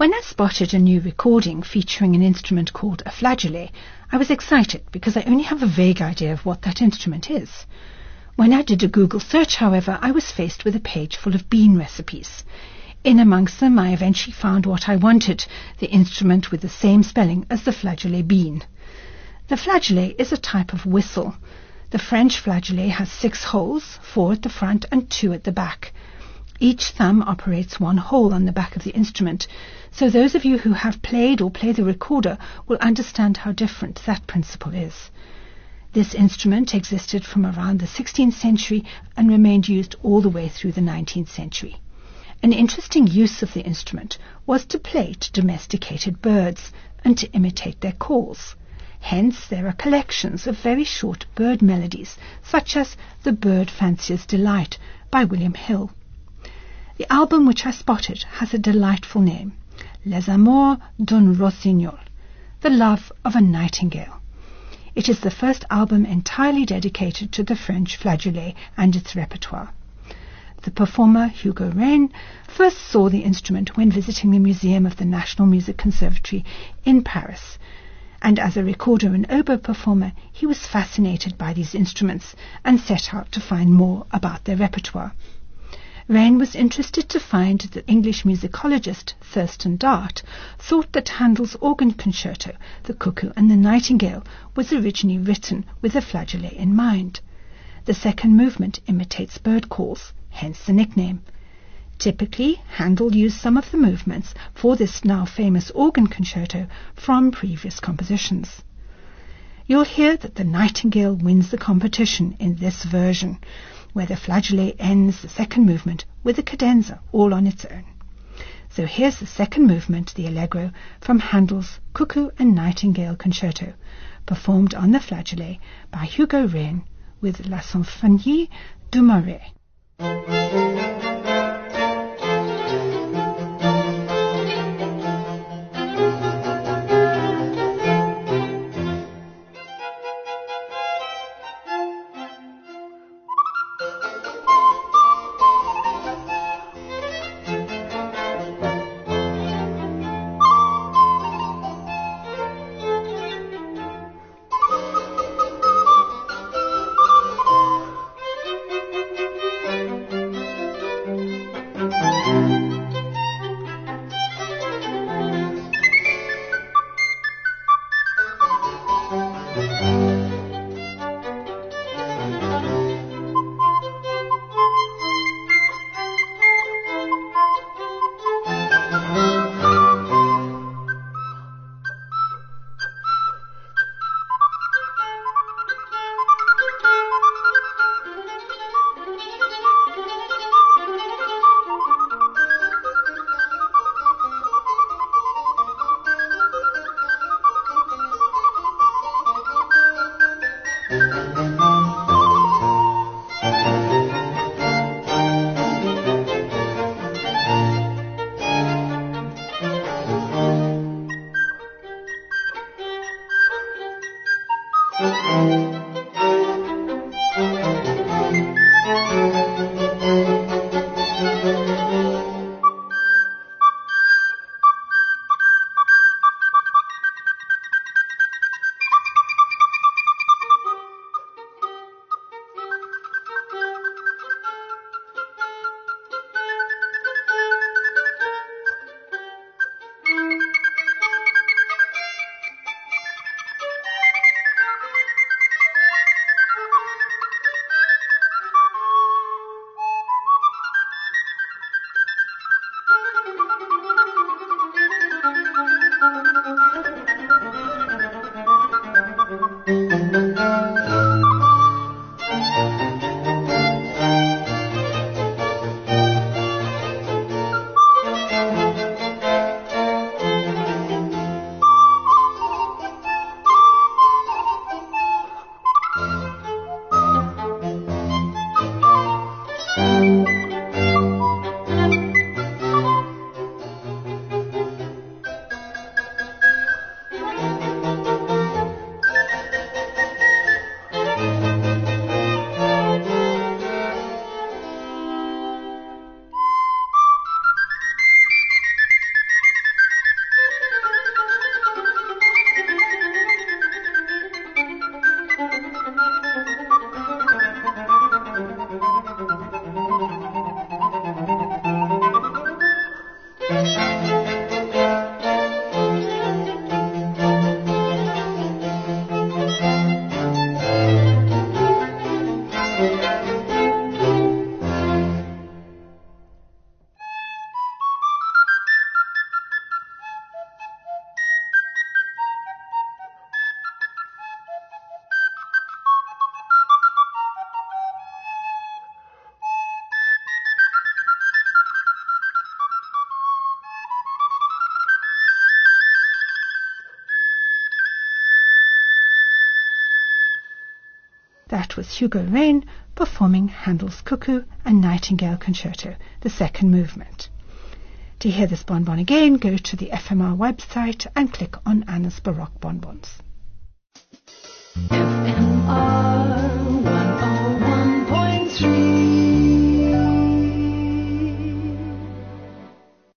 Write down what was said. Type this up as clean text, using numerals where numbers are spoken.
When I spotted a new recording featuring an instrument called a flageolet, I was excited because I only have a vague idea of what that instrument is. When I did a Google search, however, I was faced with a page full of bean recipes. In amongst them, I eventually found what I wanted, the instrument with the same spelling as the flageolet bean. The flageolet is a type of whistle. The French flageolet has 6 holes, 4 at the front and 2 at the back. Each thumb operates 1 hole on the back of the instrument, so those of you who have played or play the recorder will understand how different that principle is. This instrument existed from around the 16th century and remained used all the way through the 19th century. An interesting use of the instrument was to play to domesticated birds and to imitate their calls. Hence, there are collections of very short bird melodies, such as The Bird Fancier's Delight by William Hill. The album which I spotted has a delightful name, Les Amours d'un Rossignol, The Love of a Nightingale. It is the first album entirely dedicated to the French flageolet and its repertoire. The performer Hugo Reyne first saw the instrument when visiting the Museum of the National Music Conservatory in Paris, and as a recorder and oboe performer he was fascinated by these instruments and set out to find more about their repertoire. Reyne was interested to find that the English musicologist Thurston Dart thought that Handel's organ concerto, The Cuckoo and the Nightingale, was originally written with the flageolet in mind. The second movement imitates bird calls, hence the nickname. Typically, Handel used some of the movements for this now famous organ concerto from previous compositions. You'll hear that the Nightingale wins the competition in this version, where the flageolet ends the second movement with a cadenza all on its own. So here's the second movement, the Allegro, from Handel's Cuckoo and Nightingale Concerto, performed on the flageolet by Hugo Reyne with La Symphonie du Marais. That was Hugo Rain performing Handel's Cuckoo and Nightingale Concerto, the second movement. To hear this bonbon again, go to the FMR website and click on Anna's Baroque Bonbons. FM